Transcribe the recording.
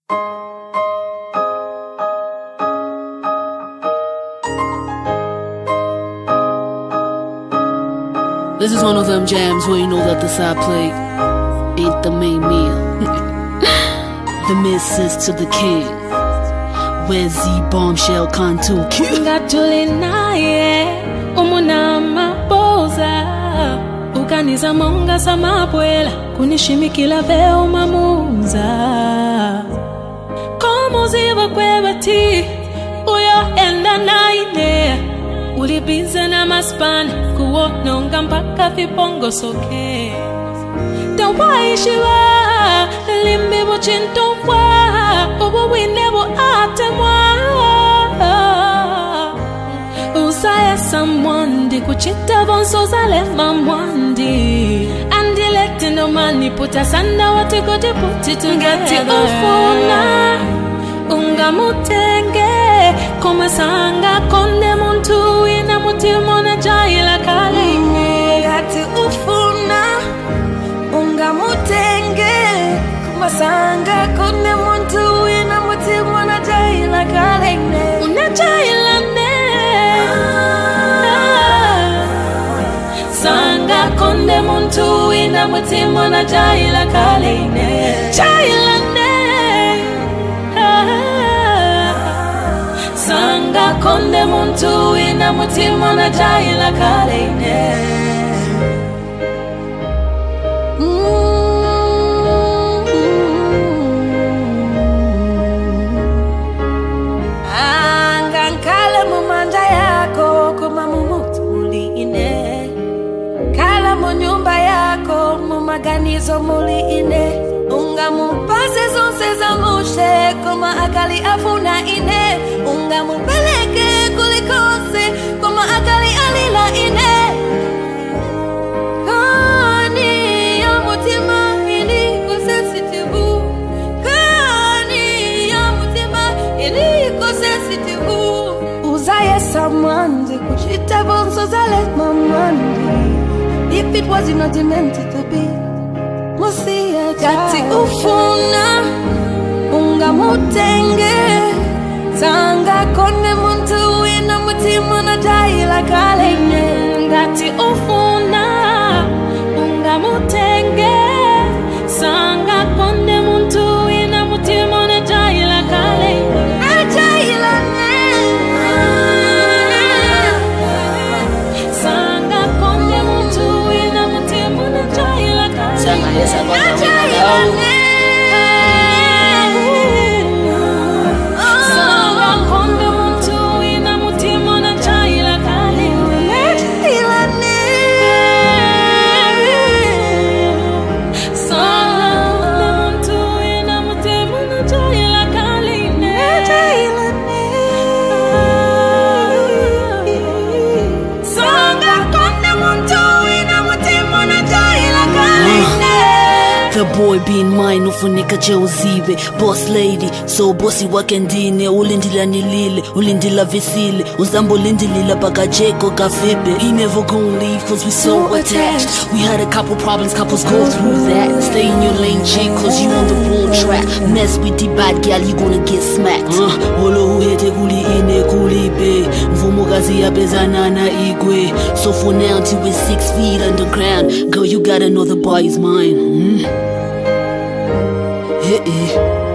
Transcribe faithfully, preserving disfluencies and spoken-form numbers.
This is one of them jams where you know that the side plate ain't the main meal. The missus to the king. Where's the bombshell contour? Ngatuli naye umuna maboza ukaniza monga samabwela kunishimikila veo mamuza komo ziva kwebati uyo enda naine ulibize na maspani kuononga mpaka vipongo soke tawaishiwa limbibo chintowa ubu winebo atemwa usaye samwandi kuchita vonso zale mamwandi andilete no mani puta sanda wate kote puti tungati ufuna unga mutenge koma sanga konde muntu ina mutimona jaila kale ngati ufuna unga mutenge koma sanga konde muntu ina mutimona jaila kale una jaila ne sanga konde muntu ina mutimona jaila kale jaila ne sanga konde muntu ina mutima na jaila kaleine anga nkale mumanja yako kuma mumutuli ine kala mu nyumba yako mumaganizo muli ine unga mupase zonse za mushe koma akali afuna ine unga mupeleke kulikose koma akali alila ine kani ya mutima iliko sensitive kani ya mutima iliko sensitive uzaye samandi kuchita bonso zale mamandi if it was not meant to be musia kati ufuna unga mutenge sanga konde muntu ina mutima na jaila kaleine ngati ufuna unga mutenge sanga konde muntu ina mutima na jaila kaleine jaila ne sanga konde muntu ina mutima na jaila kaleine Sanga yesa kwa jaila The boy being mine ufunika cheuzibe boss lady so bossy wakendine ulindila nilile ulindila visile uzambo lindilila bakajeko kafibe he never gon' leave cause we so attached we had a couple problems couples go through that stay in your lane chick cause you on the bull track mess with the bad girl you gonna get smacked uh, olo uhete kuli ine kulibe mvumo kazi yapezana na igwe so for now till we're six feet underground girl you gotta know the boy is mine mm. Yeah, yeah.